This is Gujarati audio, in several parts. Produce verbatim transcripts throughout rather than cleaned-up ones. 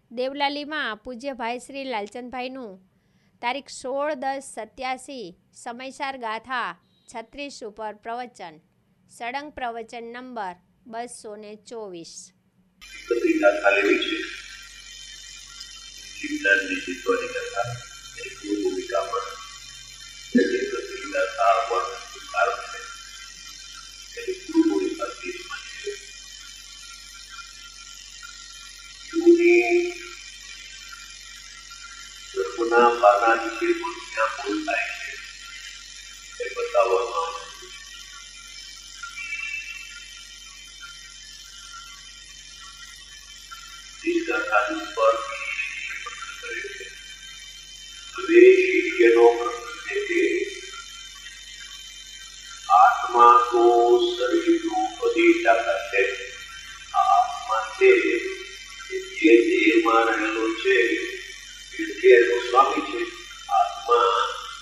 દેવલાલીમાં પૂજ્ય ભાઈ શ્રી લાલચંદભાઈનું તારીખ સોળ દસ સત્યાસી સમયસાર ગાથા છત્રીસ ઉપર પ્રવચન, સળંગ પ્રવચન નંબર બસો ને ચોવીસ. આત્મા તો શરીરનું બધી તાકાત છે. આ આત્મા છે જે દેહમાં રહેલો છે એ દેહનો સ્વામી છે. આત્મા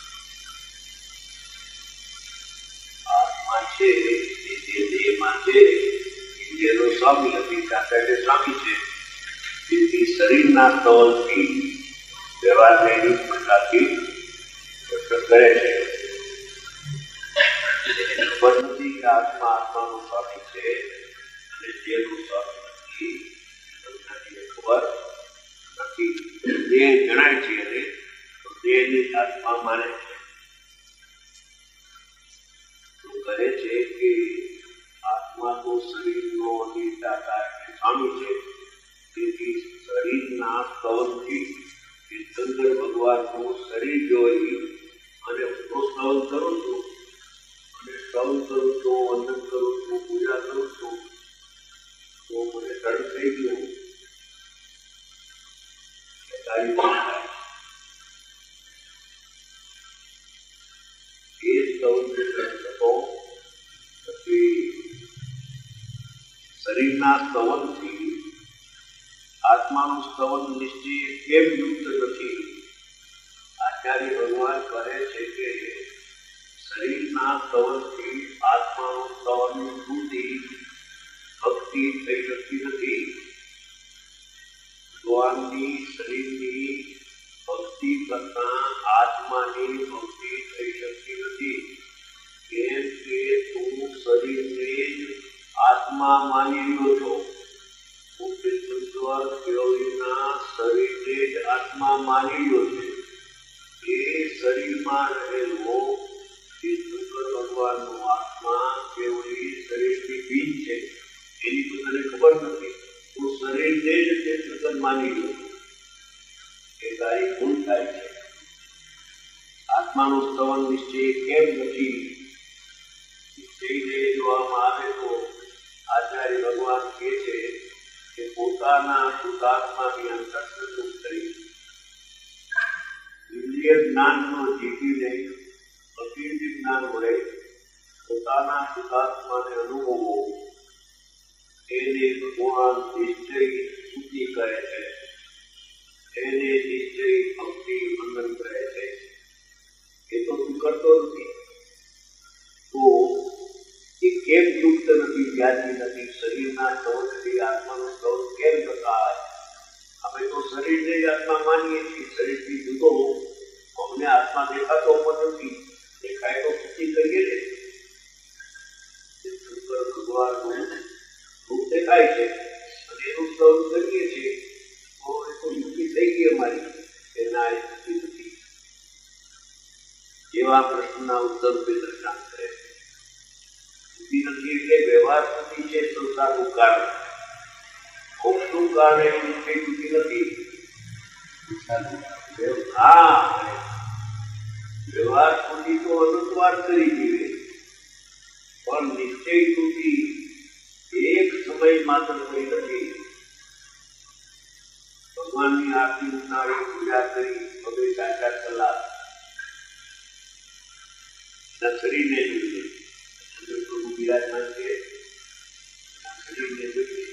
આત્મા છે એ જે દેહમાં છે એ દેહનો સ્વામી હતી તાકાત એટલે સ્વામી છે. તેથી શરીરના તવલથી વ્યવહારને એવી પ્રકારથી વર્તન કરે છે. ખબર નથી કે આત્મા આત્માનો સ્વામી છે અને દેહનો સ્વામી નથી. ખબર નથી. દેહ જણાય છે અને દેહને આત્મા માને છે. કહે છે કે આત્મા તો શરીરનો અધિષ્ઠાતા એટલે સ્વામી છે. તેથી શરીરના સ્તવનથી શંકર ભગવાનનું શરીર જોઈ અને હું સ્તવન કરું છું અને સ્તવન કરું છું, વંદન કરું છું, પૂજા કરું છું તો મને દર્દ થઈ ગયું. એ સ્તવન કરી શકો પછી શરીરના સ્તવનથી આત્માનું સ્તવન નિશ્ચય કેમ યુક્ત નથી? આચાર્ય ભગવાન કહે છે કે શરીરના સ્તવનથી આત્માનું સ્તવનની બુદ્ધિ ભક્તિ થઈ શકતી નથી. ભગવાનની શરીરની ભક્તિ કરતા આત્માની ભક્તિ થઈ શકતી નથી. કેમ કે તું શરીરને જ આત્મા માની રહ્યો છો. શરીરને જ આત્મા માની લો છે. એ શરીરમાં રહેલો એ શંકર ભગવાનનો આત્મા કેવળી શરીરની બીજ છે. એની તો તને ખબર નથી. તું શરીરને જ તે સતત માની લો. એ તારી ભૂલ થાય છે. આત્માનું સ્તવન નિશ્ચય કેમ નથી? નિશ્ચયને જોવામાં આવે તો આચાર્ય ભગવાન કહે છે કે પોતાના શુદ્ધાત્માની અંતર સંતુષ્ટ કરી ઇન્દ્રિય જ્ઞાનનો જીતીને અકીર્તિ જ્ઞાન વડે પોતાના શુદ્ધાત્માને અનુભવો એને ભગવાન નિશ્ચય શુદ્ધિ કહે છે. એને નિશ્ચય ભક્તિ વંદન કહે છે. એ તો તું કરતો નથી. તો એ કેમ યુક્ત નથી, વ્યાજી નથી? શરીરના સ્તવનથી આત્માનું સ્તવન કેમ થતા? અમે તો શરીરને જ આત્મા માનીએ છીએ. શરીરથી જુદો અમને આત્મા દેખાતો પણ નથી. દેખાય તો ભક્તિ કરીએ ને. શંકર ભગવાનનું રૂપ દેખાય છે અને એનું સ્તવન કરીએ છીએ તો એ તો યુક્તિ થઈ ગઈ અમારી. એના એ યુક્તિ નથી. એવા પ્રશ્નના ઉત્તર તે દ્રષ્ટાંત કરે છે. નથી એટલે વ્યવહાર સુધી છે સંસારનું કારણ. મોક્ષનું કારણ એવું કઈ ચૂકી નથી. હા, વ્યવહાર સુધી તો અનુસ્વાર કરી દીધે પણ નિશ્ચય સુધી એક સમય માત્ર કરી નથી. ભગવાનની આરતી ઉતારી, પૂજા કરી, પગે ચાર કલાક શરીરને જોઈએ. વિરાજમાન છે શરીરને જોઈએ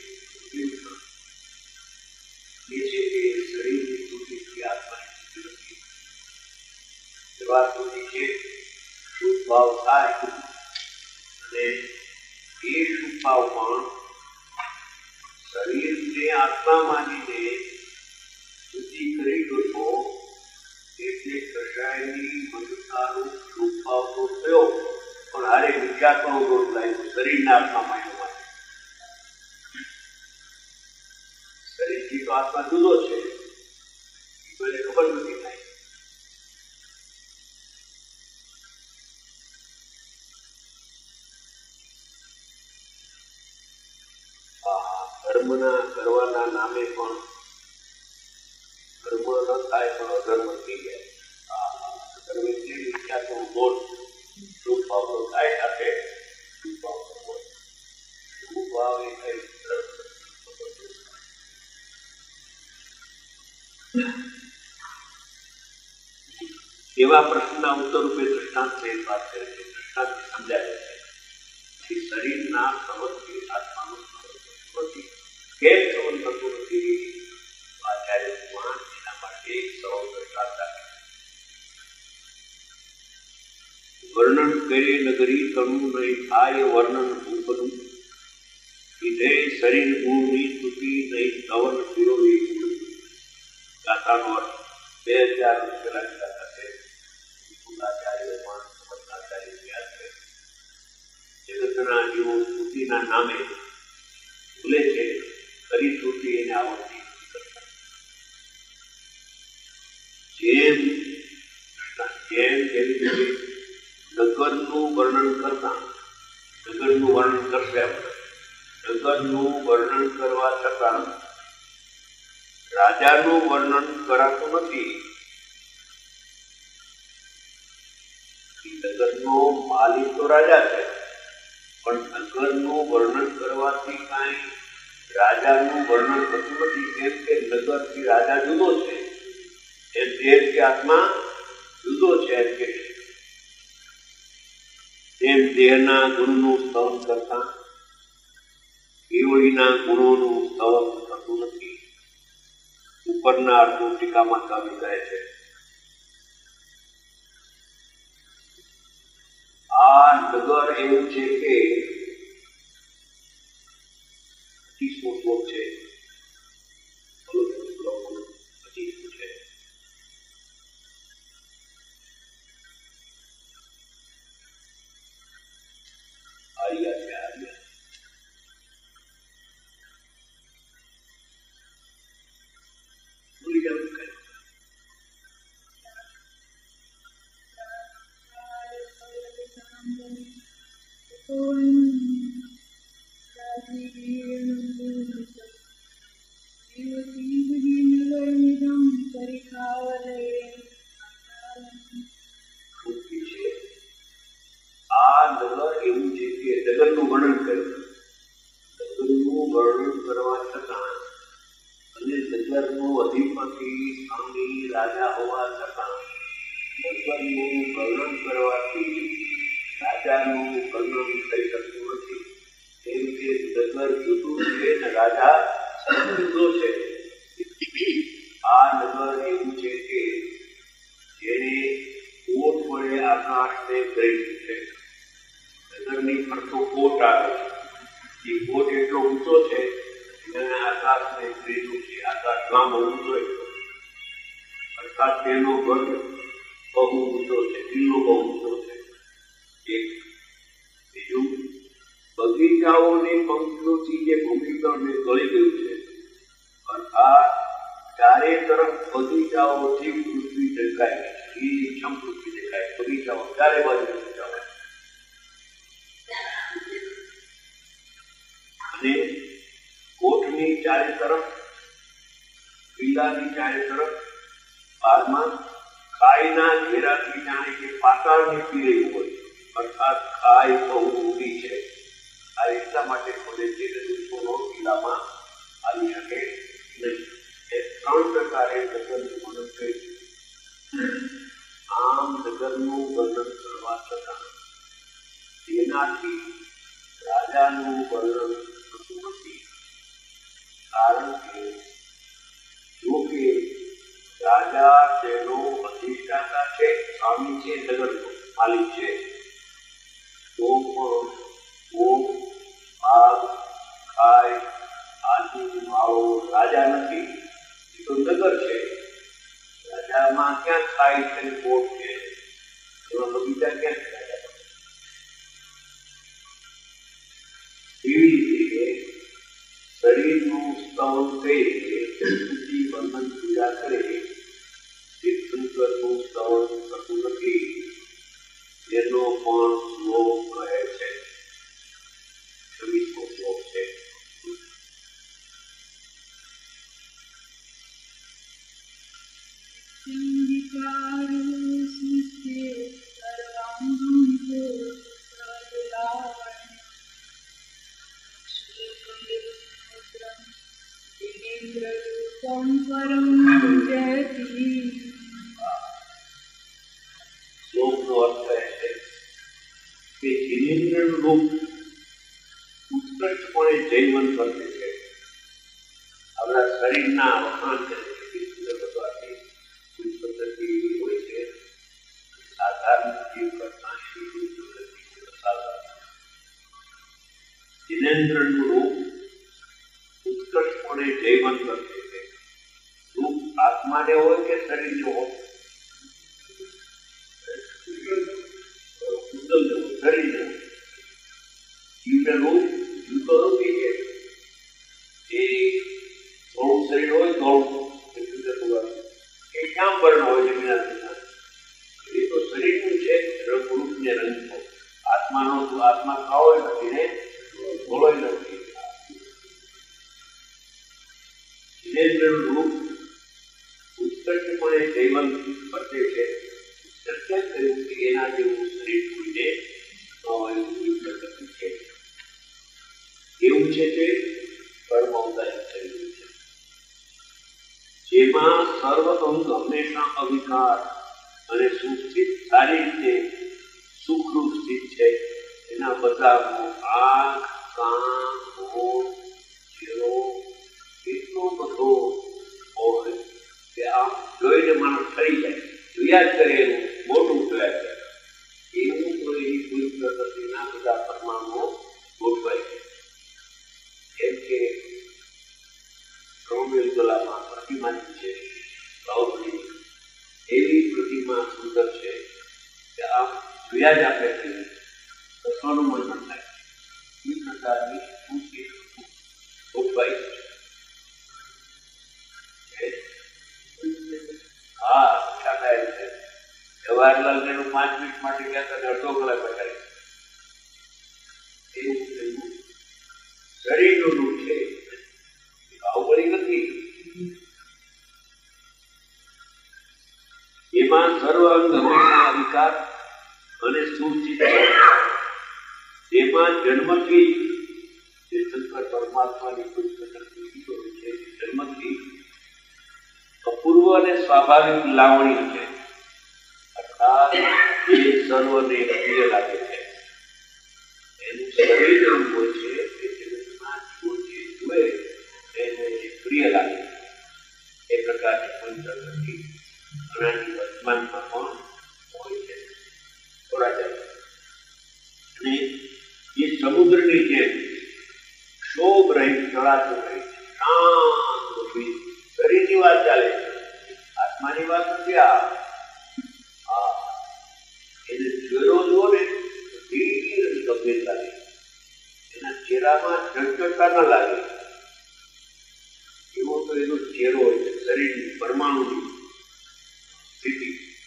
એ છે કે શરીરની સ્તુતિથી આત્માની સ્તુતિ નથી. એવા સ્તુતિ છે શુદ્ધ ભાવ થાય અને એ શુદ્ધ ભાવ પણ શરીરને આત્મા માનીને વિચારવાનો દોષ થાય શરીરના આત્મામાં એનો માટે શરીરથી તો આત્મા જુદો છે એ મને ખબર નથી થાય. ધર્મના કરવાના નામે પણ ધર્મ ન થાય પણ અધર્મ થઈ જાય. ધર્મથી વિખ્યાત બોલ શુભ ભાવનો થાય સાથે શુભ ભાવનો બોલ શુભ ભાવ એ કઈ એવા પ્રશ્નના ઉત્તર રૂપે દૃષ્ટાંત સહિત વાત કરે છે. દૃષ્ટાંત સમજાવે છે શરીરના સમજથી આત્માનું નથી કેમ સંબંધ થતું નથી. આચાર્ય ભગવાન એના માટે એક સરળ દૃષ્ટાંત આપે. વર્ણન કરે નગરી તણું નહીં થાય વર્ણન ભૂપનું વિધે શરીર ગુણની સ્તુતિ નહીં કવન વિરોધી ગાથાનો અર્થ બે હજાર પેલા ગાથા છે. આચાર્ય ભગવાન આચાર્ય વ્યાસ છે જગતના જીવો સ્તુતિના નામે ભૂલે છે કરી સ્તુતિ એને આવડતી જેમ જેમ જેવી નગરનું વર્ણન કરતા નગરનું વર્ણન કરશે નગરનું વર્ણન કરવા છતાં રાજાનું વર્ણન કરાતું નથી. નગરનો માલિક તો રાજા છે પણ નગરનું વર્ણન કરવાથી કાંઈ રાજાનું વર્ણન થતું નથી. કેમ કે નગરથી રાજા જુદો છે એ દેહ કે આત્મા જુદો છે. એમ કે તેમ દેહના ગુણનું સ્તવન કરતા કેવળીના ગુણોનું સ્તવન થતું નથી. ઉપરના અર્થો ટીકામાં કવિ કહે છે આ નગર એવું છે કે પચીસમો શ્લોક છે પચીસમો છે આર્યા છે આર્યા ભૂલી જવું કઈ આ નગર એવું છે કે જગતનું વર્ણન કર્યું. જગતનું વર્ણન કરવા છતાં અને જગતનું અધિપતિ સ્વામી રાજા હોવા છતાં જગતનું વર્ણન કરવાથી રાજાનું વર્ણન થઈ શકતું નથી. કેમ કે જગત જુદું છે ને રાજા જુદો છે. આ નગર એવું છે કે જેને કોટ વડે આકાશને ગ્રહિત છે. નગરની ફરતો કોટ આવે છે. એ કોટ એટલો ઊંચો છે અને આકાશને ગ્રહિત છે. આકાશમાં બહુ ઊંચો અર્થાત તેનો વર્ગ બહુ ઊંચો છે. કિલ્લો બહુ ઊંચો છે. એક બીજું બગીચાઓની પંક્તિઓથી જે ભૂમિકળને ગળી ગયું છે અર્થાત ચારે તરફ બગીચાઓથી પૃથ્વી ઢંકાય છે. લીલીછમ પૃથ્વી દેખાય. બગીચાઓ ચારે બાજુ બગીચાઓ અને કોટની ચારે તરફ કિલ્લાની ચારે તરફ બાદમાં ખાઈના ઘેરાથી જાણે કે પાતાળની પીળી હોય અર્થાત ખાઈ બહુ ઊંડી છે. આ એટલા માટે ખોલે છે કે દુશ્મનો કિલ્લામાં આવી શકે નહીં. એ ત્રણ પ્રકારે નગરનું વર્ણન કર્યું. આમ નગરનું વર્ણન કરવા છતાં તેનાથી રાજાનું વર્ણન થતું નથી. કારણ કે જો કે રાજા તેનો અધિષ્ઠાતા છે, સ્વામી છે, નગરનો માલિક છે, તો પણ ભોગ ભાગ ખાય આદિ માળો રાજા નથી. એ તો નગર છે. રાજામાં ક્યાં ખાય છે, ભોગ છે, એમાં બગીચા ક્યાં છે? રાજા કહી સ્તુતિ વંદન પૂજા કરે તીર્થંકરનું સ્તવન થતું નથી એનો પણ શ્લોક કહે છે. છવ્વીસમો શ્લોક છે. શ્લોકનો અર્થ કહે છે કે જિનેન્દ્રનું રૂપ ઉત્કૃષ્ટપણે જૈવન વર્તે છે. આપણા શરીરના વખાણ કરે છે. કોઈ પદ્ધતિ એવી હોય છે સાધારણ જીવ કરતા એવી કોઈ પદ્ધતિ સાધારણ. જિનેન્દ્રનું રૂપ ઉત્કૃષ્ટપણે જૈવન વર્તે છે. રૂપ આત્માને હોય કે શરીરને હોય? શરીરને જીવને રૂપ જુદો રૂપી છે. એ થોડું શરીર હોય થોડું એ ક્યાં વર્ણ હોય છે વિના એ તો શરીરનું છે. રૂપ ને રંગ આત્માનો આત્મા કાળો નથી ને ધોળો નથી. જિનેન્દ્રનું રૂપ ઉત્કૃષ્ટપણે જૈવન વર્તે છે. સત્ય કહ્યું કે એના જેવું શરીર કોઈને છે. એવું છે તે કર્મ અવતારી શરીર છે જેમાં સર્વ અંગ હંમેશા અવિકાર અને સુસ્થિત સારી રીતે સુખરૂપ સ્થિત છે. એના બધા આંખ કાન હોઠ ચહેરો એટલો બધો હોય કે આમ જોઈને માણસ થઈ જાય. જોયા જ કરે એવું મોટું જોયા કરે એવું તો એની કોઈ પ્રકૃતિના બધા પરમાણુઓ ગોઠવાય છે. જેમ કે રોમેલગોલામાં પ્રતિમાની છે બાહુબલી એવી પ્રતિમા સુંદર છે કે આમ જોયા જ આપે છે કસવાનું મન ન થાય. એ પ્રકારની ઊંચી ગોઠવાય છે. હા ખ્યાલ આવે છે. જવાહરલાલ નહેરુ પાંચ મિનિટ માટે ગયા હતા અડધો કલાક બતાવી. એવું એવું શરીરનું રૂપ છે. બાહુબલી નથી. એમાં સર્વ અંગ હંમેશા અધિકાર અને સુચિત છે. એમાં જન્મથી શંકર પરમાત્માની કોઈ પ્રકૃતિ છે. જન્મથી અપૂર્વ અને સ્વાભાવિક લાવણી છે. અર્થાત એ સર્વને પ્રિય લાગે છે. એનું શરીર એવું હોય છે કે જગતમાં જે જુએ એને પ્રિય લાગે. એ પ્રકારની કોઈ પ્રકૃતિ ઘણાની વર્તમાનમાં પણ હોય છે. થોડા જાય અને એ સમુદ્રની જેમ ક્ષોભ રહિત ચડાતું રહી છે. શાંત શરીરની વાત ચાલે છે. આત્માની વાત નથી. આ એને ચહેરો જુઓ ને ધીરે ગંભીર લાગે. એના ચહેરામાં ચંચળતા ન લાગે. એવો તો એનો ચહેરો હોય છે. શરીરની પરમાણુની સ્થિતિ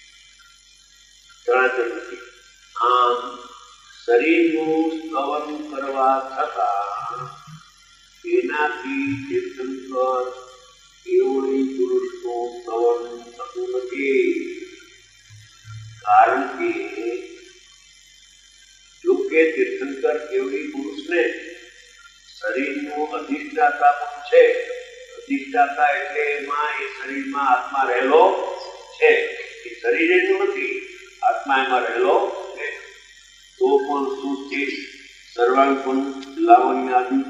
જણાતું નથી. આમ શરીરનું સ્તવન કરવા છતાં એનાથી તીર્થંકર કેવળી પુરુષનું સ્તવન થતું નથી. કારણ કે જો કે તીર્થંકર કેવળી પુરુષને શરીરનું અધિષ્ઠાતા પણ છે. અધિષ્ઠાતા એટલે એમાં એ શરીરમાં આત્મા રહેલો છે. એ શરીર એનું નથી. આત્મા એમાં રહેલો છે. તો પણ શું છે? સર્વાંગુણ લાવણ્યાદિ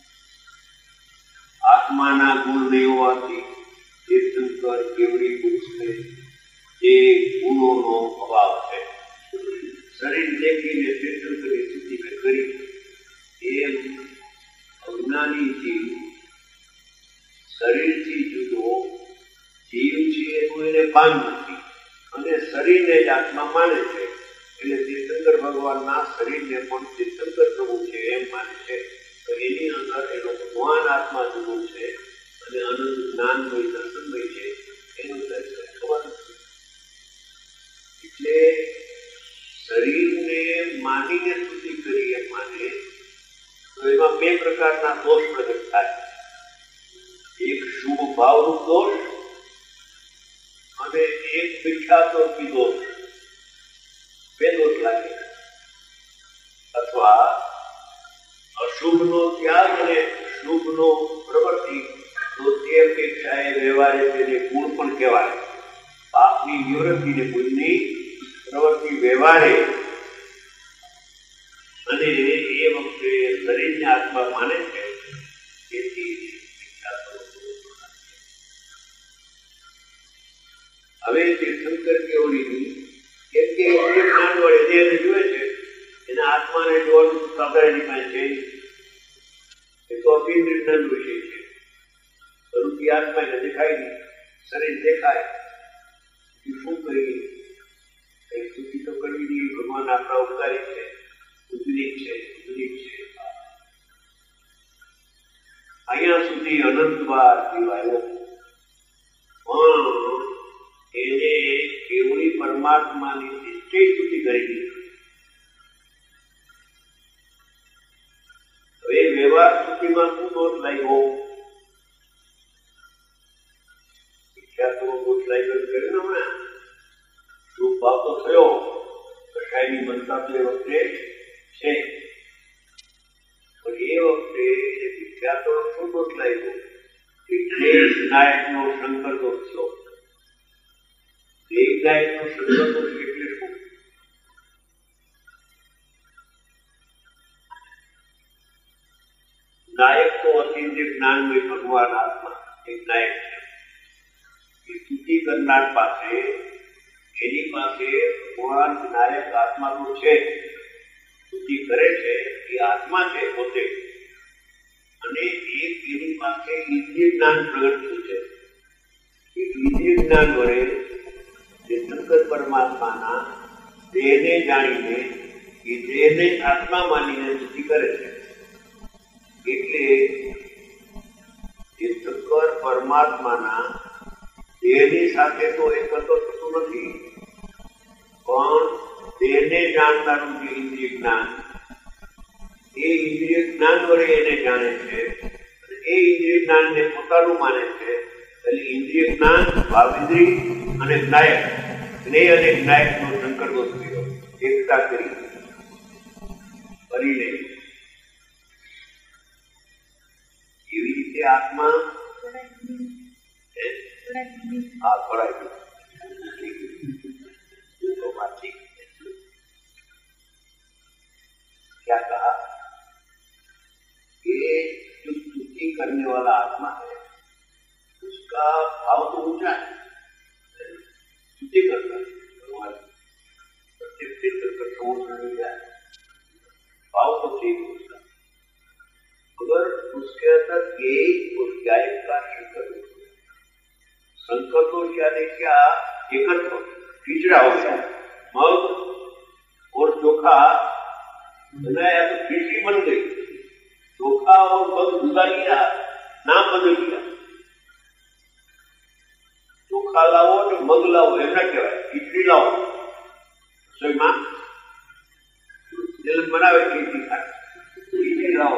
આત્માના ગુણ નહીં હોવાથી તીર્થંકર કેવળી પુરુષને જે ગુણોનો અભાવ છે. શરીર દેખીને તીર્થંકરની સ્થિતિ કરી એમ અજ્ઞાની જીવ શરીરથી જુદો જીવ છે એનું એને ભાન નથી અને શરીરને જ આત્મા માને છે. એટલે તીર્થંકર ભગવાનના શરીરને પણ તીર્થંકર પ્રભુ છે એમ માને છે. તો એની અંદર એનો ભગવાન આત્મા જુદો છે અને અનંત જ્ઞાનમય દર્શનમય છે એનું દર્શન ખબર નથી. એટલે શરીરને માનીને સ્તુતિ કરી એમ માને તો એમાં બે પ્રકારના દોષ પ્રગટ થાય. એક શુભ ભાવરૂપ દોષ અને એક મિથ્યાત્વરૂપી દોષ. બે દોષ લાગે. અથવા અશુભનો ત્યાગ અને શુભનો પ્રવૃત્તિ તો તે અપેક્ષાએ વ્યવહારે તેને ગુણ પણ કહેવાય. પાપની નિવૃત્તિ ને પુણ્યની પ્રવૃત્તિ વ્યવહારે અને એ વખતે શરીરને આત્મા માને છે. તેથી હવે તીર્થંકર કેવડીની કેમ કે જ્ઞાન વડે દેહને જુએ છે એના આત્માને જોવાનું સાંભળેલી પાસે છે એ તો અપીન્દ્રિય જ્ઞાન વિષય છે. પરંતુ આત્મા એને દેખાય નહીં, શરીર દેખાય શું કરીએ? કઈ સ્તુતિ તો કરવી નહીં. ભગવાન આપણા ઉપકારી છે, ઉદ્રીક છે, ઉદ્રીક છે. અહીંયા સુધી અનંત વાર કહેવાયો પણ એને કેવળી પરમાત્માની નિશ્ચય સ્તુતિ કરી દીધી. હવે વ્યવહાર સ્તુતિમાં શું દોષ લાગ્યો? વિખ્યાતો દોષ લાગ્યો કર્યું હમણાં. શુભ ભાવ તો થયો, કશાયની બનતા તો એ વખતે છે, પણ એ વખતે વિખ્યાતો શું દોષ લાગ્યો? દેશ નાયકનો શંકર દોષ થયો. દેશ નાયકનો શંકર દોષ એટલે શું? નાયક તો અતિન્દ્રિય જ્ઞાનમય ભગવાન આત્મા એક નાયક છે. એ સ્તુતિ કરનાર પાસે એની પાસે ભગવાન નાયક આત્મા તો છે. સ્તુતિ કરે છે એ આત્મા છે પોતે, અને એક એની પાસે ઇન્દ્રિય જ્ઞાન પ્રગટ થયું છે. એ ઇન્દ્રિય જ્ઞાન વડે જે શંકર પરમાત્માના દેહને જાણીને એ દેહને આત્મા માનીને સ્તુતિ કરે છે. એટલે એ શંકર પરમાત્માના દેહની સાથે તો એક તો થતું નથી, પણ દેહને જાણનારું જે ઇન્દ્રિય જ્ઞાન એ ઇન્દ્રિય જ્ઞાન વડે એને જાણે છે. એ ઇન્દ્રિય જ્ઞાનને પોતાનું માને છે. એટલે ઇન્દ્રિય જ્ઞાન, ભાવેન્દ્રિય અને જ્ઞાયક, જ્ઞેય અને જ્ઞાયકનો શંકર દોષ કર્યો. એકતા કરી કરીને એવી રીતે આત્મા આ ખોરાય क्या कहा कि जो स्तुति करने वाला आत्मा है उसका भाव तो ऊंचा है. स्तुति करता है भगवान प्रत्येक तीर्थ करता नहीं जाए, भाव तो ठीक है उसका, मगर उसके अंदर एक उस गायक का शंकर शंकर तो यानी क्या एकत्व खिचड़ा हो गया. मग और चोखा बनाया तो खिचड़ी बन गई. चोखा और मग जुदा किया, नाम बदल दिया. चोखा लाओ तो मग लाओ एमना कहेवाय, खिचड़ी लाओ रसोईमां जल बनावे खिचड़ी खाय, खिचड़ी लाओ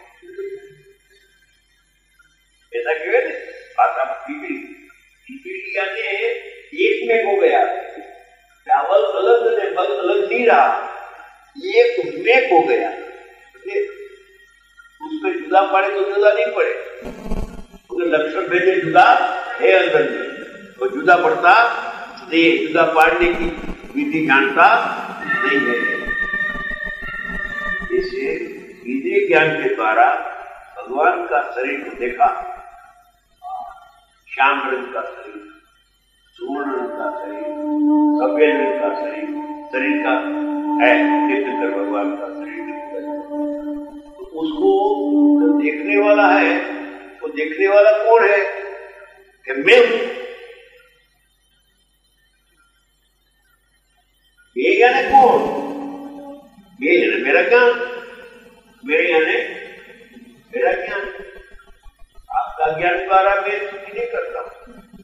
ऐसा कहे ने भाषा में खिचड़ी. खिचड़ी यानी एक में हो गया. चावल अलग ने मग अलग नहीं रहा, एक में हो गया. उसको जुदा पड़े तो जुदा नहीं पड़े, उसके लक्षण भेदे जुदा है अंदर में, वो जुदा पड़ता नहीं, जुदा पाड़ने की विधि जानता नहीं है. इसे इंद्रिय ज्ञान के द्वारा भगवान का शरीर को देखा. श्याम रंग का शरीर, सुवर्ण रंग का शरीर, सफेद रंग का शरीर शरीर का है तीर्थंकर भगवान का शरीर. तो उसको जो देखने वाला है, वो देखने वाला कौन है? कि मैं हूं. ये यानी कौन? ये यानी मेरा ज्ञान, मेरे यानी मेरा ज्ञान. आपका ज्ञान द्वारा मैं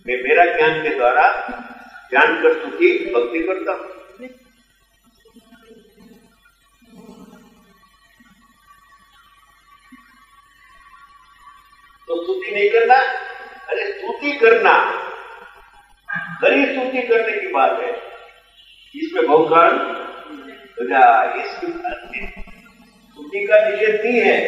मैं मेरा ज्ञान के द्वारा जानकर सुखी भक्ति करता हूं। तो स्तुति नहीं करना, अरे स्तुति करना, खरी स्तुति करने की बात है। इसमें बहुकारण इस स्तुति का निषेध नहीं है।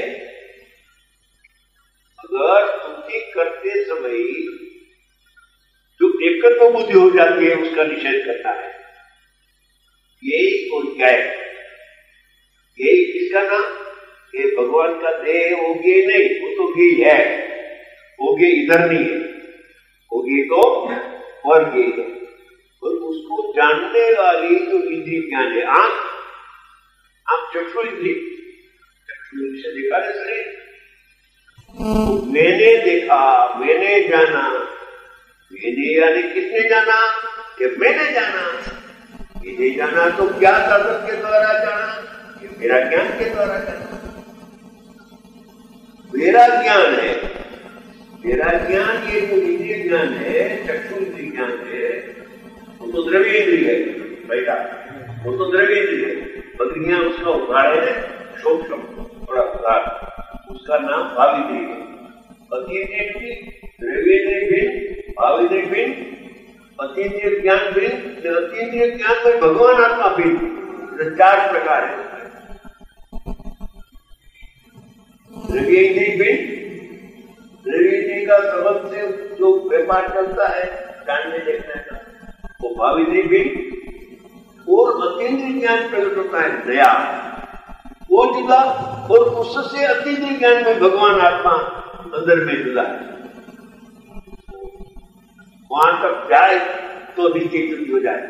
अगर स्तुति करते समय जो एकत्व बुद्धि हो जाती है उसका निषेध करना है। यही और ज्ञाय, यही किसका नाम? ये भगवान का देह हो गए नहीं, वो तो गे है, हो गए इधर नहीं है, हो गए तो और गे है। और उसको जानने वाली जो इंद्रिय ज्ञान है, आंख, आंख चक्षु इंद्रिय, चक्षु इंद्रिय से देखा ना शरीर, तो मैंने देखा, मैंने जाना, मैंने यानी किसने जाना? कि मैंने जाना। मैंने जाना तो क्या साधन के द्वारा जाना? कि मेरा ज्ञान के द्वारा जाना। मेरा ज्ञान है, मेरा ज्ञान ये जो इंद्रिय ज्ञान है, चक्षु इंद्रिय ज्ञान है, वो तो द्रव्य इंद्रिय है बेटा, वो तो द्रव्य इंद्रिय है। मगर यहाँ उसका उदाहरण है सूक्ष्म, थोड़ा उदाहरण, उसका नाम भाव इंद्रिय है। अतीन्द्रिय भी, द्रव्य इंद्रिय भी, भाव इंद्रिय भी, अतीन्द्रिय ज्ञान भी, अतीन्द्रिय ज्ञान में भगवान आत्मा भी, चार प्रकार है। द्रव्य इंद्रिय भी, द्रव्य इंद्रिय का सबब से जो व्यापार चलता है जानने देखने का, वो भाव इंद्रिय भी, और अतीन्द्रिय ज्ञान प्रकट होता है दया, वो जुदा, और उससे अतीन्द्रिय ज्ञान में भगवान आत्मा अंदर में जुदा है। वहां तक जाए तो नीचे चुकी हो जाए,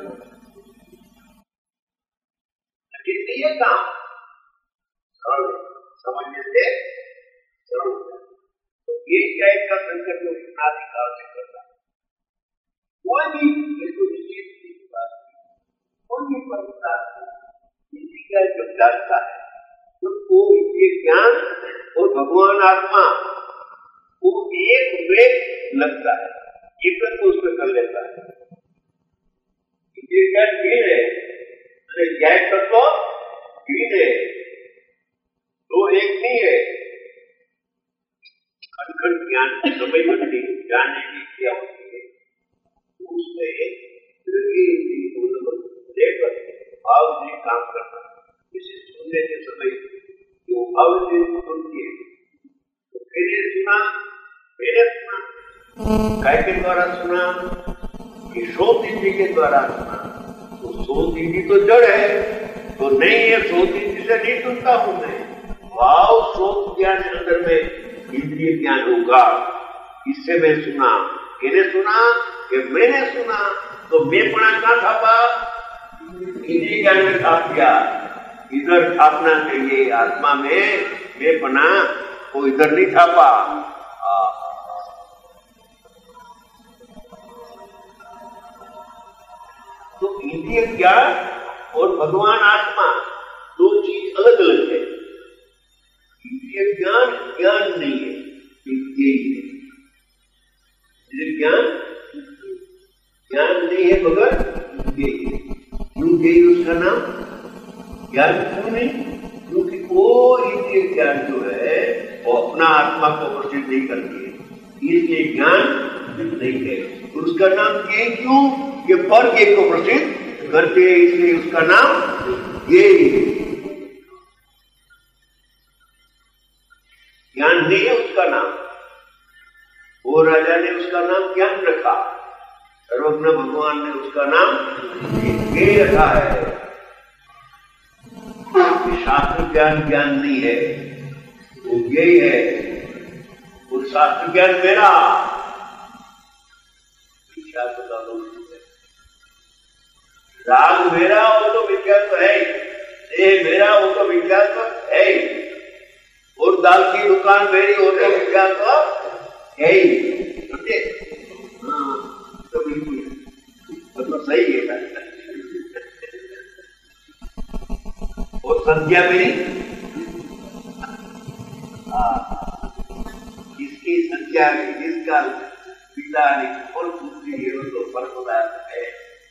लेकिन नहीं है काम सरल, समझने से सरल हो जाए। तो ये टाइप का संकट जो आदिकाल से करता है, कोई भी इसको निश्चित की बात, कोई भी परंपरा इसी का जब जानता है तो वो ये ज्ञान और भगवान आत्मा वो एक वेग लगता है, एक तो उसमें कर लेता है। ये ज्ञान गिन है, अरे ज्ञान तत्व गिन है, दो एक नहीं है। खंड ज्ञान समय बनती जानने की क्रिया होती है, तो उसमें लेकर भाव से काम करना, इसे सुनने के समय जो भाव से सुनती है, तो मैंने सुना, मैंने सुना काय के द्वारा सुना कि शोध इंद्रिय के द्वारा सुना, तो शोध इंद्रिय तो जड़ है, तो नहीं है, शोध इंद्रिय से नहीं सुनता हूं मैं। भाव शोध ज्ञान के अंदर में इंद्रिय ज्ञान होगा, इससे मैं सुना, मैंने सुना कि मैंने सुना, तो मैं पढ़ा कहां छापा? इंद्रिय ज्ञान में छाप दिया। इधर छापना चाहिए आत्मा में, मैं पढ़ा वो इधर नहीं छापा। तो इंद्रिय ज्ञान और भगवान आत्मा दो चीज अलग अलग है। इंद्रिय ज्ञान ज्ञान नहीं है, यही है। इंद्रिय ज्ञान ज्ञान नहीं है मगर यही है। क्यों यही उसका नाम ज्ञान क्यों नहीं? क्योंकि वो इंद्रिय ज्ञान जो है वो अपना आत्मा को प्रसिद्ध नहीं करती है, इसलिए ज्ञान नहीं है। और उसका नाम ये क्यों कि पर के को प्रसिद्ध करते हैं, इसलिए उसका नाम ये ज्ञान नहीं है उसका नाम। वो राजा ने उसका नाम ज्ञान रखा, सर्वज्ञ भगवान ने उसका नाम ज्ञेय रखा है। शास्त्र ज्ञान ज्ञान नहीं है, वो ज्ञेय है। और शास्त्र ज्ञान मेरा राग मेरा वो तो विज्ञान तो है, देह मेरा वो तो विज्ञान तो है, और दाल की दुकान मेरी वो तो विज्ञान तो है ही। हाँ तो बिल्कुल मतलब सही है। और संध्या मेरी, इसकी संध्या जिसका पिता और पुत्री ये तो पर पदार्थ है।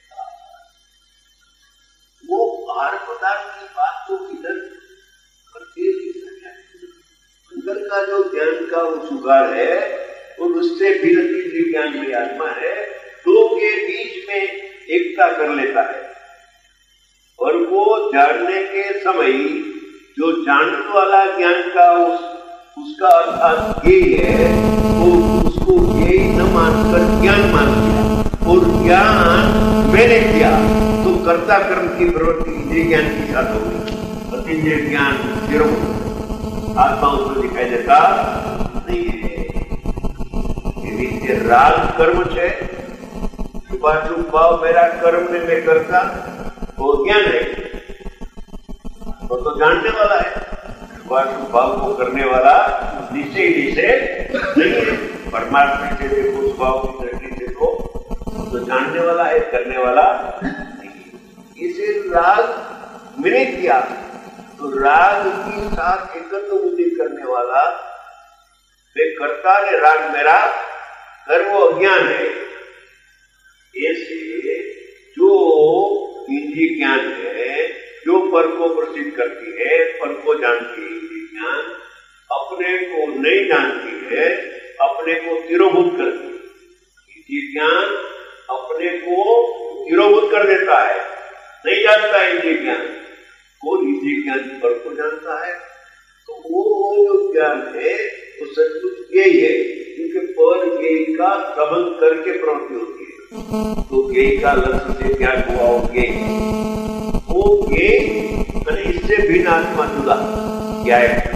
वो बाहर पदार्थ की बात तो इधर करते अंदर का जो ज्ञान का वो सुगार है और उससे भिन्न तीसरी ज्ञान में आत्मा है, दो के बीच में एकता कर लेता है। और वो जानने के समय जो जानने वाला ज्ञान का उस उसका अर्थात यही है, वो उसको यही न मानकर ज्ञान मान लिया और ज्ञान मैंने किया तो कर्ता कर्म की प्रवृत्ति इंद्रिय ज्ञान के साथ होगी और इंद्रिय ज्ञान फिर आत्मा उसको दिखाई देता नहीं है। ये राग कर्म है, छुपा छुप भाव मेरा कर्म में मैं करता वो ज्ञान है, वो तो जानने वाला है। भाव को करने वाला निश्चय निश्चय नहीं है। परमात्मा से देखो, स्वभाव की दृष्टि देखो तो जानने वाला है, करने वाला नहीं। इसे राग मैंने किया तो राग के साथ एकत्र बुद्धि करने वाला वे करता है, राग मेरा कर्म वो अज्ञान है। ऐसे जो इंद्रिय ज्ञान है, जो पर को प्रसिद्ध करती है, पर को जानती है, इंद्रिय ज्ञान अपने को नहीं जानती है, अपने को तिरोभूत करती है। इंद्रिय ज्ञान अपने को तिरोभूत कर देता है, नहीं जानता है इंद्रिय ज्ञान। और इंद्रिय ज्ञान पर को जानता है तो वो जो ज्ञान है वो सचमुच यही है, क्योंकि पर ज्ञेय का संबंध करके प्रवृत्ति होती है। तो ज्ञेय का लक्ष्य से ज्ञान हुआ हो ज्ञेय, वो ज्ञेय यानी इससे भिन्न आत्मा जुदा क्या है।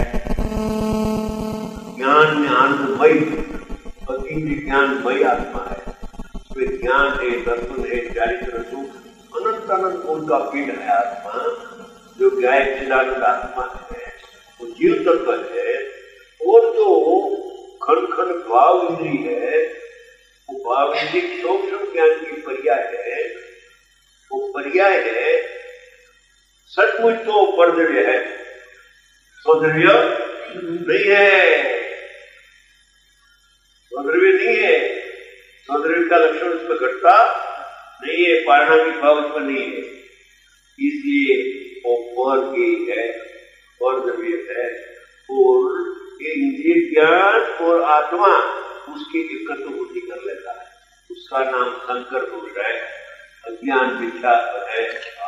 ज्ञान में आनंदमय और इंद्रिय ज्ञानमय आत्मा है। उसमें ज्ञान है, दर्शन है, चारित्र सुख अनंत अनंत उनका पीठ है। आत्मा जो ज्ञाय चिदानंद आत्मा है वो जीव तत्व है। और जो खन खन भाव इंद्रिय है वो भाव इंद्रिय सूक्ष्म ज्ञान की पर्याय है, वो पर्याय है। सचमुच तो परद्रव्य है, सौंदर्य नहीं है, सौंदर्य नहीं है। सौंदर्य का लक्षण उसमें घटता नहीं है, पारिणामिक भाव उसमें नहीं है। इसलिए वो पर की है, परद्रव्य है। और ये इंद्रिय ज्ञान और आत्मा उसकी एकत्र बुद्धि कर लेता है, उसका नाम संकर पुरुष है, अज्ञान विख्यात है।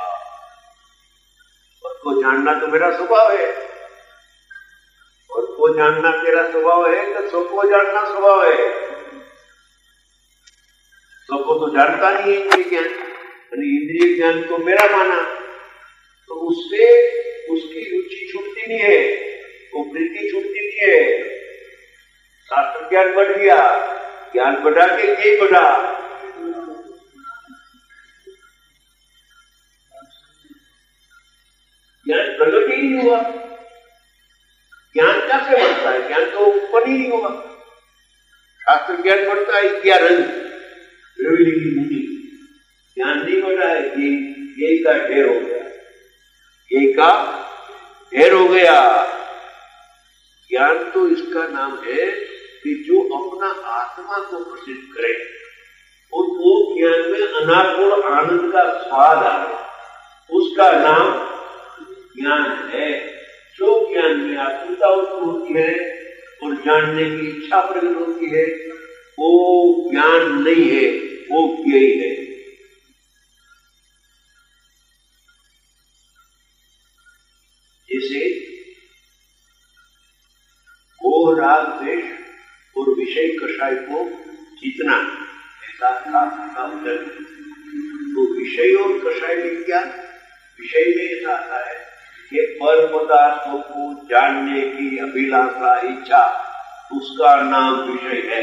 और को जानना तो मेरा स्वभाव है, और को जानना तेरा स्वभाव है तो सबको जानना स्वभाव है। सबको तो जानता नहीं है इंद्रिय ज्ञान, यानी इंद्रिय ज्ञान को मेरा माना तो उससे उसकी रुचि छूटती नहीं है, वो प्रीति छूटती नहीं है। शास्त्र ज्ञान बढ़ गया, ज्ञान बढ़ा के ये बढ़ा। ज्ञान प्रगति ही नहीं हुआ। ज्ञान कैसे बढ़ता है? ज्ञान तो उत्पन्न ही नहीं हुआ। शास्त्र ज्ञान बढ़ता है क्या रंग मुनि, ज्ञान नहीं बढ़ा है, ये ये का ढेर हो गया, ये का ढेर हो गया। ज्ञान तो इसका नाम है कि जो अपना आत्मा को प्रसिद्ध करे और वो ज्ञान में अनागुण आनंद का स्वाद आए, उसका नाम ज्ञान है। जो ज्ञान में आत्मता उत्पन्न होती है और जानने की इच्छा प्रकट होती है वो ज्ञान नहीं है, वो ज्ञेय है। जैसे मोह राग द्वेष और विषय कषाय को जीतना, ऐसा का उदर। तो विषय और कषाय में क्या? विषय में ऐसा आता है कि पर पदार्थों को जानने की अभिलाषा, इच्छा, उसका नाम विषय है।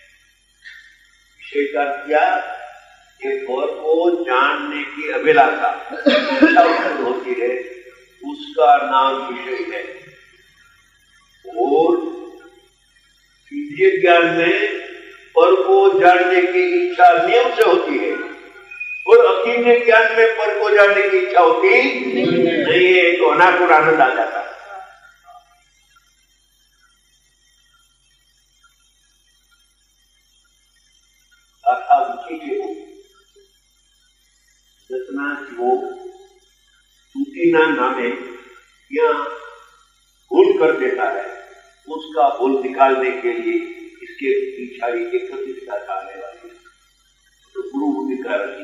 विषय का क्या? कि पर को जानने की अभिलाषा उत्पन्न होती है, उसका नाम विषय है। और इंद्रिय ज्ञान में पर को जानने की इच्छा नियम से होती है और अकीन्य ज्ञान में पर को जानने की इच्छा होती नहीं है, तो अनाकुल आनंद आ जाता है। બાકી છે દસના જીવો सूतीना नामे यहाँ भूल कर देता है, उसका भूल निकालने के लिए इसके पिछाड़ी की प्रतिष्ठा डालने वाली है तो गुरु भूमिका रही।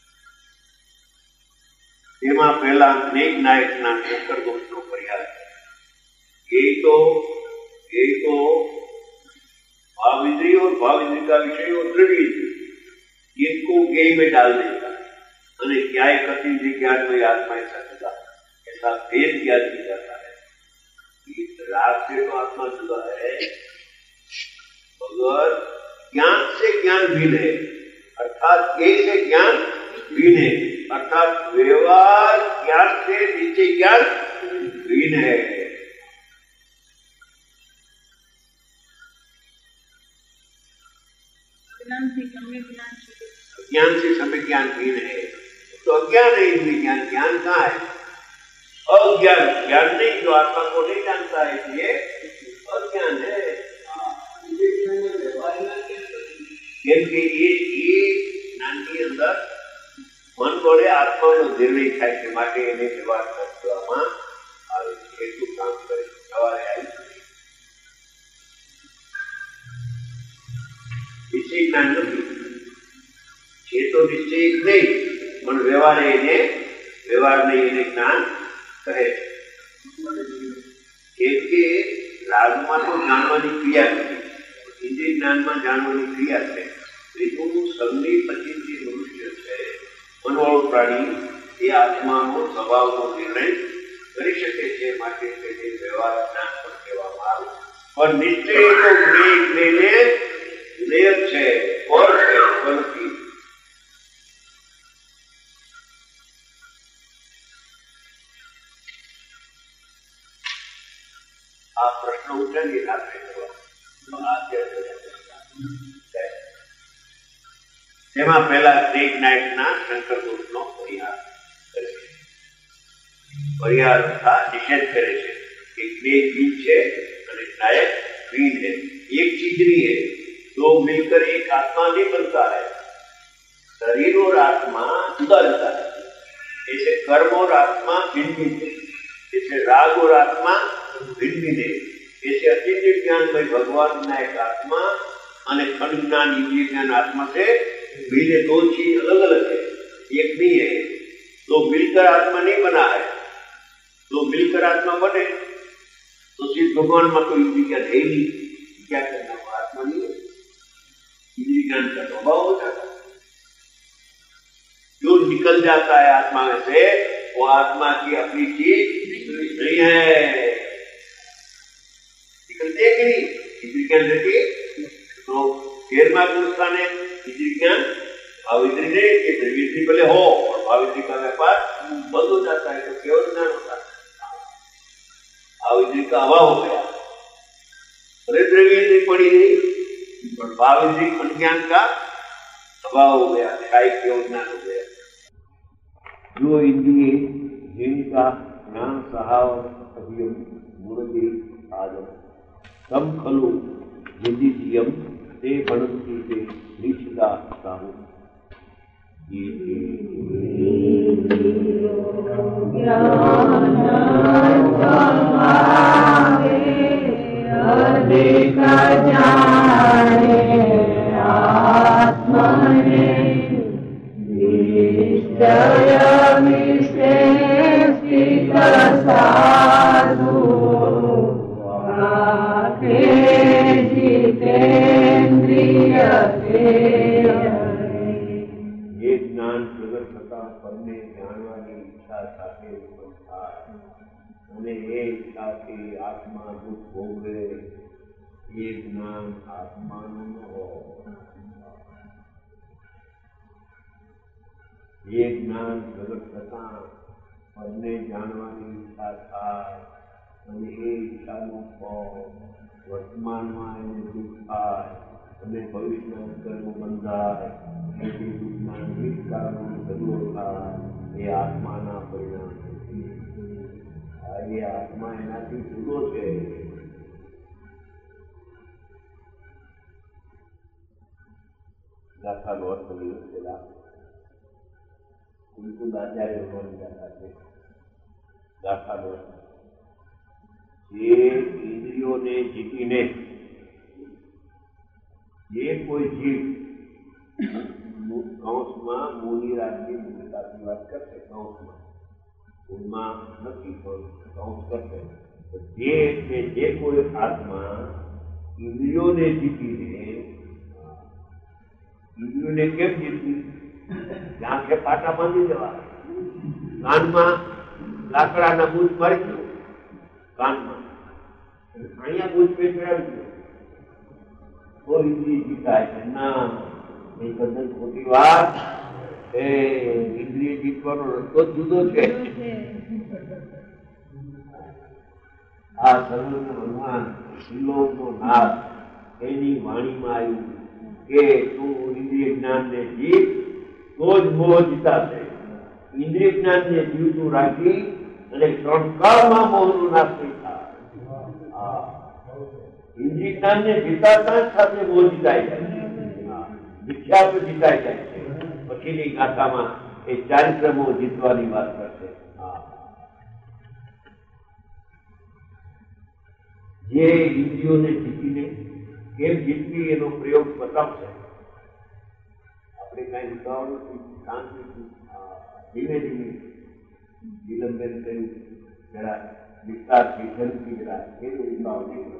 एमा पहला नेक नायक ना शंकर दोष नो पर्याय यही तो यही तो भाव इंद्रिय और भाव इंद्रिय का विषय और द्रव्य इसको गेय में डाल देता અને ક્યાંય કતિ જ્ઞાન में आत्मा ऐसा जुदा ऐसा भेद ज्ञान किया जाता है। राग से तो आत्मा जुदा है मगर ज्ञान से ज्ञान भिन्न है, अर्थात ये से ज्ञान भिन्न है, अर्थात व्यवहार ज्ञान से नीचे ज्ञान भिन्न है। ज्ञान से समय ज्ञान भिन्न है तो अज्ञान है इसलिए ज्ञान ज्ञान कहाँ है? अज्ञान ज्ञान नहीं, जो आत्मा को नहीं जानता है इसलिए अज्ञान है। क्योंकि ये ये ज्ञान के अंदर मन वडे आत्मा नो निर्णय थाय छे माटे एने व्यवहार કરવામાં આવે છે એટલું કામ કરે સવારે આવી નિશ્ચય જ્ઞાન નથી છે તો નિશ્ચય નહીં પણ વ્યવહાર એને વ્યવહાર ને એને જ્ઞાન કહે છે કે રાગમાં તો જાણવાની ક્રિયા નથી, ઇન્દ્રિય જ્ઞાનમાં જાણવાની ક્રિયા છે। ત્રીજું સગની પચીસથી મનુષ્ય છે મનવાળું પ્રાણી એ આત્માનો સ્વભાવનો નિર્ણય કરી શકે છે માટે તેને વ્યવહાર જ્ઞાન પણ કહેવામાં આવે પણ નિશ્ચય તો જ્ઞેય જ્ઞેયને જ્ઞેય છે ઓર છે પરંતુ आप प्रश्न उठाइए रात्रि तो आगे તેમાં પહેલા સ્નેક નાયક ના શંકર દોષનો પરિહાર કરે છે, પરિહાર તથા નિષેધ કરે છે કે જ્ઞેય બીજ છે અને नायक बीज है, एक चीज नहीं है, दो मिलकर एक आत्मा नहीं बनता है। शरीर और आत्मा जुदा जुदा है, जैसे कर्म और आत्मा भिन्न भिन्न है, जैसे राग और आत्मा भिन्न भिन्न है, जैसे अतीन्द्रिय ज्ञान में भगवान ना एक आत्मा और खंड ज्ञान इंद्रिय ज्ञान आत्मा से भिन्न, दो चीज अलग अलग है, एक नहीं है। तो मिलकर आत्मा नहीं बना है, तो मिलकर आत्मा बने तो सिर्फ भगवान में कोई इंद्रिय ज्ञान है नहीं, क्या करना वो आत्मा नहीं है, इंद्रिय ज्ञान का स्वभाव हो जाता है। जो निकल जाता है आत्मा में से वो आत्मा की अपनी चीज नहीं है, निकलते कि नहीं इंद्रिय ज्ञान रहती तो तेरहवां पुरुष ने इंद्रिय ज्ञान भावित्री नहीं कि द्रव्य पहले हो और भावित्री का व्यापार बंद हो जाता है, तो केवल ज्ञान होता है, भावित्री का अभाव हो गया, अरे द्रव्य पड़ी नहीं पर भावित्री खंड ज्ञान का अभाव हो गया, काय केवल ज्ञान हो गया। जो इंद्रिय जिनका ज्ञान सहाव अभियम मूर्ति आदम तम खलु यदियम ते बनती ते निष्ठा साहु आत्मा दुख भोगवे ये ज्ञान आत्मा हो, ये ज्ञान प्रगट थता पदने जानवानी इच्छा थाय અને એ ઈચ્છાનો વર્તમાનમાં એને દુઃખ થાય અને ભવિષ્યના કર્મ બંધાય એથી દુઃખના વિવિધ કારણો સદુઓ થાય, એ આત્માના પરિણામ ये आत्मा एनाथी जुदो छे। ગાથાનો અર્થ લઈ પેલા બિલકુલ આચાર્ય ભગવાનની ગાથા છે. ગાથાનો અર્થ જે ઇન્દ્રિયોને જીતીને જે કોઈ જીવ કૌંસમાં મુનિરાજની ભૂમિકાની વાત કરશે, કૌંસમાં પૂર્ણમાં નથી પણ કૌંસ કરશે, જે એટલે જે કોઈ આત્મા ઇન્દ્રિયોને જીતીને, ઇન્દ્રિયોને કેમ જીતવી? આંખે પાટા બાંધી દેવા, કાનમાં લાકડાના બૂચ મારી દો, કાનમાં અહીંયા બૂચ પેચડાવી દો તો ઇન્દ્રિય જીતાય છે. ના, એ તદ્દન ખોટી વાત. એ ઇન્દ્રિય જીતવાનો રસ્તો જુદો છે. આ સર્વનો ભગવાન શ્રીલોકનો નાથ એની વાણીમાં આવ્યું કે તું ઇન્દ્રિય જ્ઞાનને જીત તો જ મોહ જીતાશે. ઇન્દ્રિય જ્ઞાનને જીવતું રાખી અને સંસ્કારમાં મોહનો નાશ નહીં થાય. ઇન્દ્રિય જ્ઞાનને જીતાતા સાથે મોહ જીતાઈ જાય છે, વિખ્યાત જીતાઈ જાય છે. પછીની ગાથામાં એ ચારિત્રમો જીતવાની વાત કરશે. જે ઇન્દ્રિયોને જીતીને કેમ જીતવી એનો પ્રયોગ બતાવશે. આપણે કઈ ઉતાવળ નથી, શાંતિથી ધીમે ધીમે વિલંબન કર્યું, જરા વિસ્તારથી ઝડપી જરા એનો ઉતાવળ નહીં.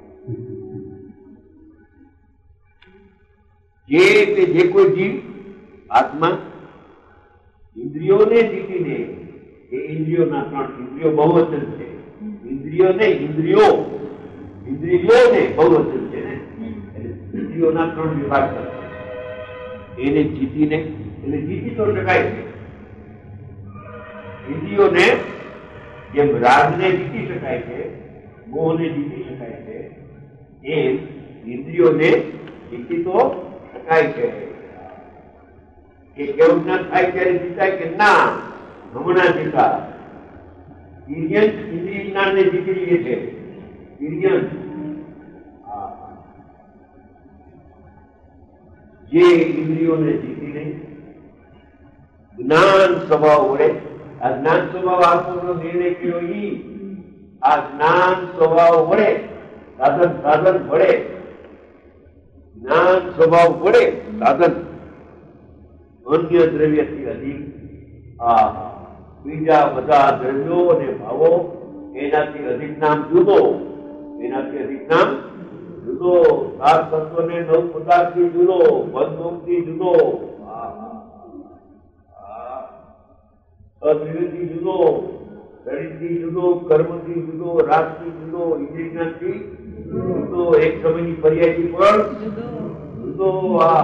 જે તે જે કોઈ જીવ આત્મા ઇન્દ્રિયોને જીતીને, એ ઇન્દ્રિયોના ત્રણ ઇન્દ્રિયો બહુવચન છે. ઇન્દ્રિયો નહીં, ઇન્દ્રિયો ઇન્દ્રિયોને બહુવચન છે ને, ઇન્દ્રિયોના ત્રણ વિભાગ કરશે. એને જીતીને, એટલે જીતી તો શકાય છે. ઇન્દ્રિયોને જેમ રાગને જીતી શકાય છે, મોહને જીતી શકાય છે, એમ ઇન્દ્રિયોને જીતી તો શકાય છે. કે કેવું ના થાય ત્યારે જીતાય કે ના હમણાં જીતા. ઇન્દ્રિયન ઇન્દ્રિય જ્ઞાનને જીતી લઈએ છે. ઇન્દ્રિયન જે ઇન્દ્રિયોને જીતીને જ્ઞાન સ્વભાવ વડે, આ જ્ઞાન સ્વભાવ આપણો નિર્ણય કર્યો ઈ આ જ્ઞાન સ્વભાવ વડે સાધન સાધન વડે જ્ઞાન સ્વભાવ વડે સાધન અન્ય દ્રવ્યથી અધિક આ બીજા બધા દ્રવ્યો અને ભાવો એનાથી અધિક નામ જુદો, એનાથી અધિક નામ જુદો, સાત તત્વ ને નવ પદાર્થથી જુદો, બંધમુક્તિ જુદો, અદ્રવ્યથી જુદો, શરીરથી જુદો, કર્મથી જુદો, રાગથી જુદો, ઇન્દ્રિયથી જુદો, એક સમયની પર્યાયથી પણ જુદો. આ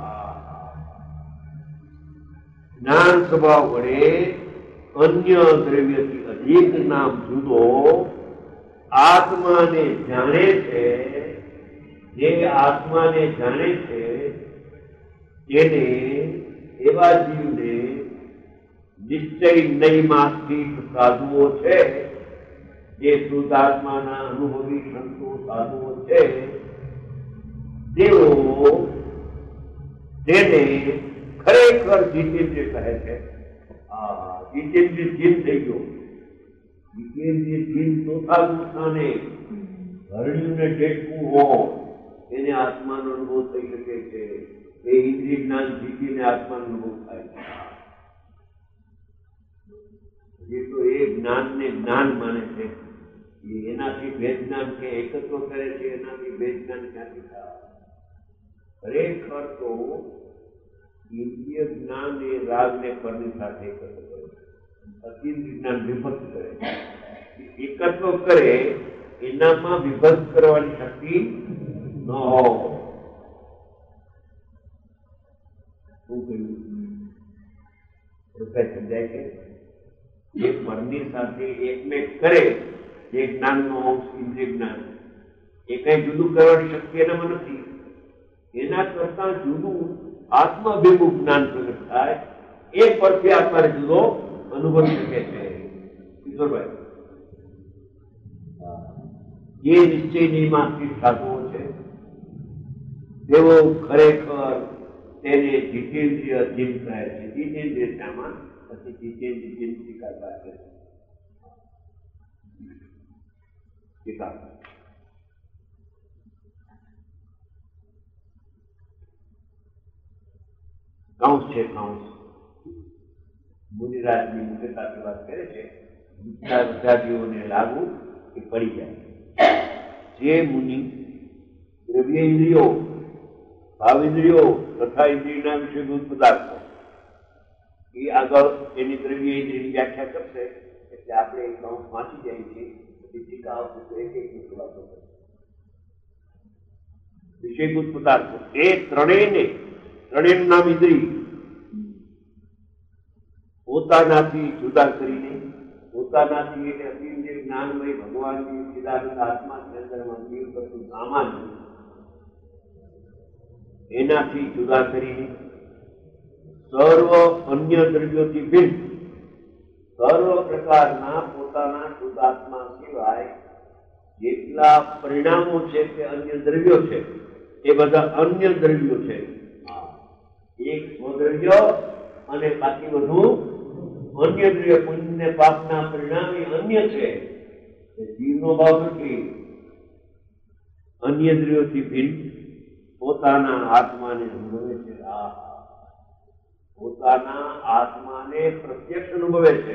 જ્ઞાન સ્વભાવ વડે અન્ય દ્રવ્યથી અધિક નામ જુદો આત્માને જાણે છે. જે આત્માને જાણે છે તેને એવા જીવને નિશ્ચય નયમાં સ્થિત સાધુઓ છે, જે શુદ્ધાત્માના અનુભવી સંતો સાધુઓ છે, તેઓ તેને ખરેખર જીતેન્દ્રિય કહે છે. જીતેન્દ્રિય જીન થઈ ગયો. જીતેન્દ્રિય જીન ચોથા સ્થાને હરણ્યુંને ટેકવું હોય એને આત્માનો અનુભવ થઈ શકે છે. એ ઇન્દ્રિય જ્ઞાન જીતીને આત્માનો અનુભવ થાય છે. જે તો એ જ્ઞાનને જ્ઞાન માને છે, એનાથી ભેદ જ્ઞાન કે એકત્વ કરે છે, એનાથી ભેદ જ્ઞાન ક્યાંથી થાય? ખરેખર તો ઇન્દ્રિય જ્ઞાન એ રાગ ને પરની સાથે એકત્ર કરે, અતિન્દ્રિય જ્ઞાન વિભક્ત કરે. એકત્વ કરે એનામાં વિભક્ત કરવાની શક્તિ ન હોય. શું કહ્યું સમજાય છે? એક પરની સાથે એકમેક કરે જે જ્ઞાનનો અંશ ઇન્દ્રિય જ્ઞાન, એ કઈ જુદું કરવાની શક્તિ એનામાં નથી. એના કરતા જુદું આત્માભિમુખ જ્ઞાન પ્રગટ થાય, એ પરથી આત્માને જુદો અનુભવી શકે છે. કિશોરભાઈ, જે નિશ્ચય નિયમાથી સાધુઓ છે તેઓ ખરેખર તેને જીતેન્દ્રિય અધીન કહે છે. જીતેન્દ્રિયતામાં પછી જીતેન્દ્રિય શિકાર વાત કરે છે. કાઉન્સ છે કાઉન્સ મુનિરાજની મુખ્યતાની વાત કરે છે. વિદ્યાર્થીઓને લાગુ એ પડી જાય. જે મુનિ દ્રવ્ય ઇન્દ્રિયો ભાવ ઇન્દ્રિયો તથા ઇન્દ્રિયના વિષયભૂત પદાર્થો એ આગળ એની દ્રવ્ય ઇન્દ્રિયની વ્યાખ્યા કરશે એટલે આપણે એ કાઉન્સ વાંચી જાય છે. પછી ટીકા આવશે તો એક એક વાતો કરશે. વિષયભૂત પદાર્થો એ ત્રણેયને ત્રણેયનું નામ ઇન્દ્રિય પોતાનાથી જુદા કરીને પોતાનાથી એટલે અતિન્દ્રિય જ્ઞાનમય ભગવાનની ચિદાનંદ આત્માની અંદરમાં જીવ કરતું સામાન્ય એનાથી જુદા કરીને સર્વ અન્ય દ્રવ્યોથી ભિન્ન સર્વ પ્રકારના પોતાના શુદ્ધાત્મા સિવાય જેટલા પરિણામો છે કે અન્ય દ્રવ્યો છે એ બધા અન્ય દ્રવ્યો છે. એક સ્વદ્રવ્ય અને બાકી બધું અન્ય દ્રવ્ય. પુણ્ય પાપના પરિણામે અન્ય છે. જીવનો ભાવ નથી. અન્ય દ્રવ્યોથી ભિન્ન પોતાના આત્માને અનુભવે છે. આ પોતાના આત્માને પ્રત્યક્ષ અનુભવે છે.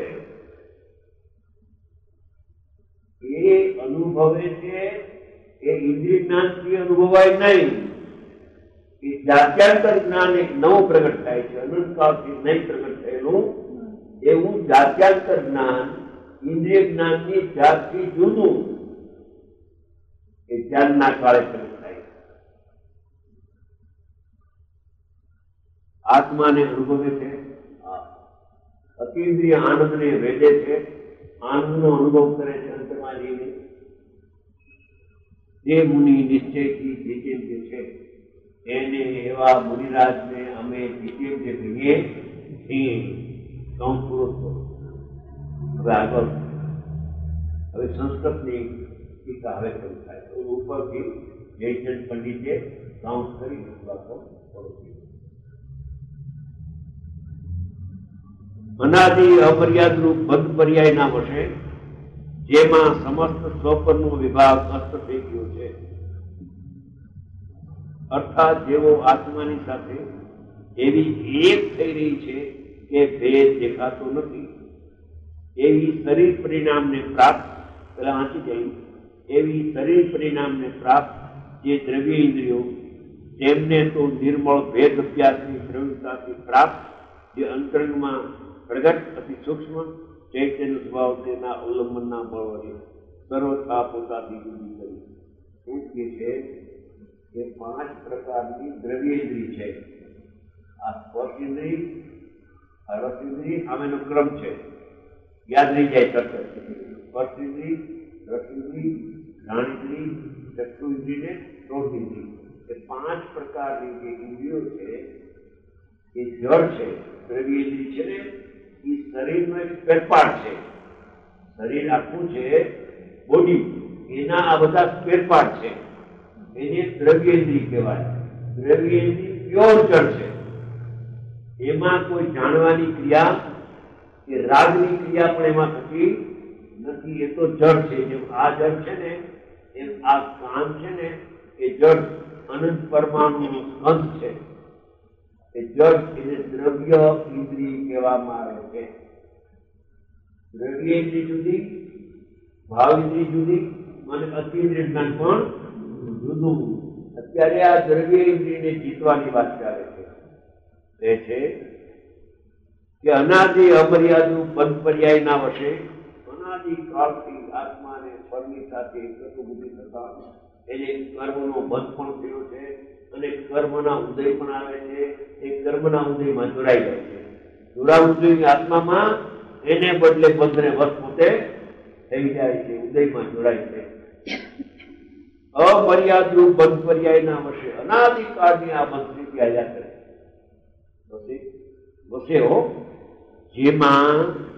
એ અનુભવે છે એ ઇન્દ્રિય જ્ઞાનથી અનુભવાય નહીં. એ જાત્યાંતર જ્ઞાન એક નવું પ્રગટ થાય છે. અનંતકાળથી નહીં પ્રગટ થયેલું એવું જાત્યાંતર જ્ઞાન ઇન્દ્રિય જ્ઞાનની જાતથી જુદું એ જ્ઞાનના કાળે પ્રગટ થાય છે. આત્માને અનુભવે છે. અતિન્દ્રિય આનંદને વેદે છે. આનંદનો અનુભવ કરે છે અંતરમાં જઈને. જે મુનિ નિશ્ચયથી જીતેન્દ્રિય છે એને એવા મુનિરાજને અમે જીતેન્દ્રિય કહીએ છીએ. હવે આગળ હવે સંસ્કૃતની ટીકા હવે શરૂ થાય તો ઉપરથી જયચંદ પંડિતે કાઉન્સ કરી વાતો અનાદિ અમર્યાદ રૂપ બંધ પર્યાયના વશે જેમાં સમસ્ત સ્વપનનો વિભાગ અસ્ત થઈ ગયો છે. અર્થાત જેવો આત્માની સાથે એવી એક થઈ રહી છે કે ભેદ દેખાતો નથી એવી શરીર પરિણામને પ્રાપ્ત પેલા વાંચી જાય એવી શરીર પરિણામને પ્રાપ્ત જે દ્રવ્ય ઇન્દ્રિયો તેમને તો નિર્મળ ભેદ અભ્યાસની પ્રવૃત્તિથી પ્રાપ્ત જે અંતરંગમાં પ્રગટ અતિ સૂક્ષ્મ ચૈતન્ય સ્વભાવ તેના અવલંબનના બળ વડે સર્વથા પોતાથી જુદી કરી. શું કહે છે કે પાંચ પ્રકારની દ્રવ્ય ઇન્દ્રિય છે. આ સ્પર્શ ઇન્દ્રિય આ રસ ઇન્દ્રિય આમેનો ક્રમ છે. યાદ રહી જાય તરત. સ્પર્શ ઇન્દ્રિય રસ ઇન્દ્રિય ઘ્રાણ ઇન્દ્રિય ચક્ષુ ઇન્દ્રિય ને શ્રોત ઇન્દ્રિય એ પાંચ પ્રકારની જે ઇન્દ્રિયો છે એ જળ છે. દ્રવ્ય ઇન્દ્રિય છે ને એ શરીરનો એક ફેરફાર છે. શરીર આખું છે બોડી એના આ બધા ફેરફાર છે. એને દ્રવ્ય ઇન્દ્રિય કહેવાય. દ્રવ્ય ઇન્દ્રિય પ્યોર જળ છે. એમાં કોઈ જાણવાની ક્રિયા કે રાગની ક્રિયા પણ એમાં થતી નથી. એ તો જળ છે. જેમ આ જળ છે ને એમ આ કાન છે ને એ જળ અનંત પરમાણુ સ્કંદ છે. એ જળ એને દ્રવ્ય ઇન્દ્રિય કહેવામાં આવે છે. દ્રવ્ય ઇન્દ્રિય જુદી ભાવ ઇન્દ્રિય જુદી અને અતિન્દ્રિય જ્ઞાન પણ જુદું. અત્યારે આ દ્રવ્ય ઇન્દ્રિયને જીતવાની વાત ચાલે છે. તે છે કે અનાદિ અમર્યાદુ બંધ પર્યાયના વશે અનાદિ કાળથી આત્માને ફળની સાથે પ્રતિબુદ્ધિ થતા એને કર્મનો બંધ પણ થયો છે અને કર્મના ઉદય પણ આવે છે. એ કર્મના ઉદયમાં જોડાઈ જાય છે. જોડાવું જોઈએ આત્મામાં એને બદલે બંધને વશ પોતે થઈ જાય છે. ઉદયમાં જોડાય છે. અમર્યાદુ બંધ પર્યાયના વશે અનાદિકાળની આ બંધ સ્થિતિ આવ્યા કરે વસેઓ જેમાં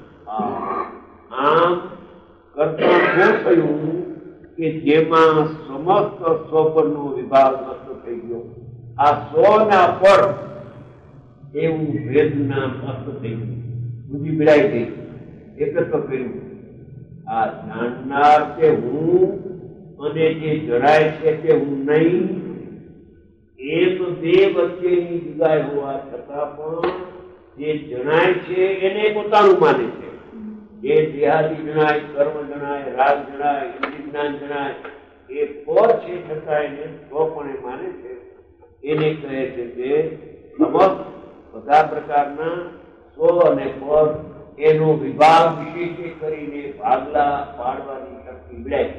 આમ કરતા શું થયું કે જેમાં સમસ્ત સ્વપનનો વિભાગ નષ્ટ થઈ ગયો. આ સો ના પર એવું ભેદના અસ્ત થઈ ગયું, બુદ્ધિ બિડાઈ ગઈ, એકત્વ કર્યું. આ જાણનાર કે હું અને જે જણાય છે તે હું નહીં, એમ બે વચ્ચેની જુદાઈ હોવા છતાં પણ જે જણાય છે એને પોતાનું માને છે. જે દેહાદી જણાય, કર્મ જણાય, રાગ જણાય, ઇન્દ્રિય જ્ઞાન જણાય, એ પર છે છતાં એને સ્વપણે માને છે. એને કહે છે કે સમસ્ત બધા પ્રકારના સ્વ અને પર એનો વિભાગ વિશેષ કરીને ભાગલા પાડવાની શક્તિ મળે છે.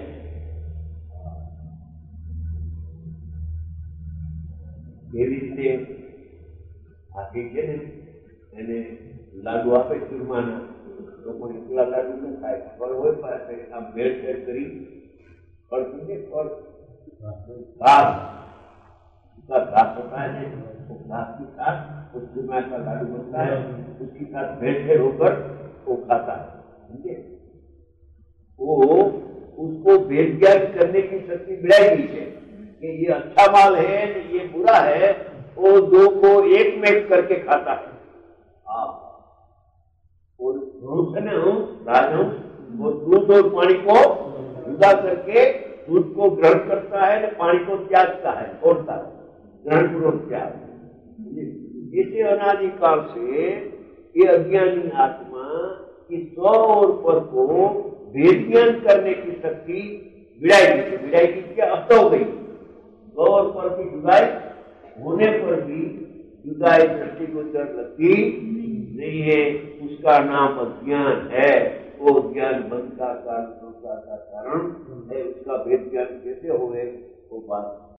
એવી રીતે હાથી છે ને એને લાડુ આપે ચૂરમાના, તો પણ એકલા લાડુ ન ખાય, ફળ હોય પાસે આમ ભેળ ભેળ કરી ફળ પીને ફળ घास उसका घास होता है, वो घास के साथ उस चूरमा का लाडू बनता है, उसके साथ भेड़ भेड़ होकर वो खाता है, समझे? वो उसको भेद ज्ञान करने की शक्ति बढ़ाई गई है कि ये अच्छा माल है, ये बुरा है, वो दो को एक में करके खाता है. हाँ, और राजहंस वो दूध और पानी को जुदा करके दूध को ग्रहण करता है, पानी को त्यागता है, छोड़ता है, ग्रहण पूर्वक त्याग. इसे अनादिकाल से ये अज्ञानी आत्मा की स्व और पर को भेद ज्ञान करने की शक्ति विड़ाई गई. विड़ाई की क्या अस्त हो गई. स्व और पर की जुदाई होने पर भी जुदाई दृष्टिगोचर लगती नहीं है. उसका नाम अज्ञान है. वो ज्ञान बंध का कारण, संसार का कारण है. उसका भेद ज्ञान कैसे होवे वो बात